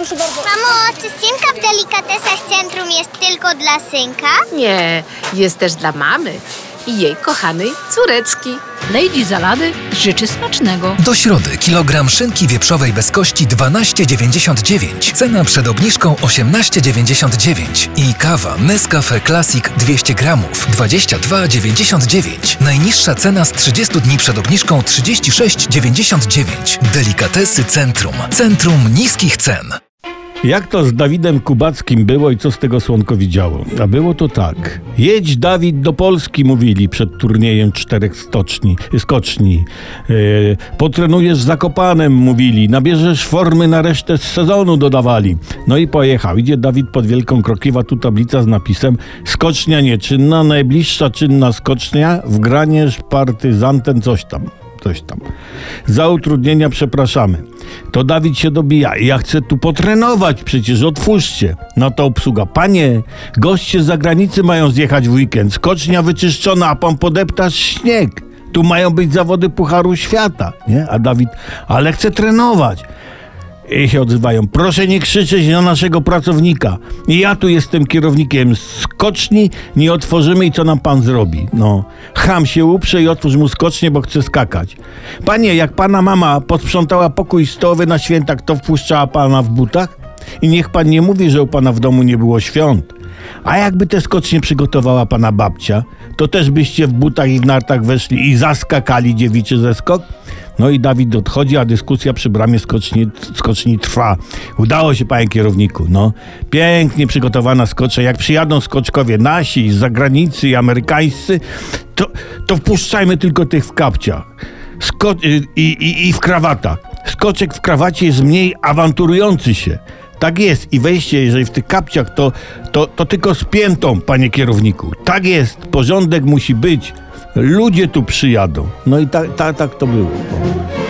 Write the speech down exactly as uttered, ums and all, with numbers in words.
proszę bardzo. Mamo, czy ścianka w delikatesach centrum jest tylko dla synka? Nie, jest też dla mamy i jej kochanej córeczki. Lady Zalady życzy smacznego. Do środy kilogram szynki wieprzowej bez kości dwanaście dziewięćdziesiąt dziewięć. Cena przed obniżką osiemnaście dziewięćdziesiąt dziewięć. I kawa Nescafe Classic dwieście gramów dwadzieścia dwa dziewięćdziesiąt dziewięć. Najniższa cena z trzydziestu dni przed obniżką trzydzieści sześć dziewięćdziesiąt dziewięć. Delikatesy Centrum. Centrum niskich cen. Jak to z Dawidem Kubackim było i co z tego słonko widziało? A było to tak. Jedź, Dawid, do Polski, mówili przed turniejem czterech stoczni, skoczni. Yy, potrenujesz z Zakopanem, mówili. Nabierzesz formy na resztę z sezonu, dodawali. No i pojechał. Idzie Dawid pod Wielką Krokiwa, tu tablica z napisem: skocznia nieczynna, najbliższa czynna skocznia w granie partyzantem coś tam. Coś tam. Za utrudnienia przepraszamy. To Dawid się dobija. Ja chcę tu potrenować, przecież otwórzcie. No to obsługa. Panie, goście z zagranicy mają zjechać w weekend. Skocznia wyczyszczona, a pan podeptasz śnieg. Tu mają być zawody Pucharu Świata. Nie? A Dawid, ale chcę trenować. I się odzywają: proszę nie krzyczeć na naszego pracownika. Ja tu jestem kierownikiem skoczni, nie otworzymy i co nam pan zrobi? No, cham się uprze i otwórz mu skocznię, bo chce skakać. Panie, jak pana mama posprzątała pokój stołowy na święta, to wpuszczała pana w butach? I niech pan nie mówi, że u pana w domu nie było świąt. A jakby te skocznie przygotowała pana babcia, to też byście w butach i w nartach weszli i zaskakali dziewiczy ze skok? No i Dawid odchodzi, a dyskusja przy bramie skoczni, skoczni trwa. Udało się, panie kierowniku, no. Pięknie przygotowana skocznia. Jak przyjadą skoczkowie nasi, z zagranicy i amerykańscy, to, to wpuszczajmy tylko tych w kapciach Sko- i, i, i w krawatach. Skoczek w krawacie jest mniej awanturujący się. Tak jest. I wejście, jeżeli w tych kapciach, to, to, to tylko z piętą, panie kierowniku. Tak jest. Porządek musi być. Ludzie tu przyjadą. No i tak, tak, tak to było.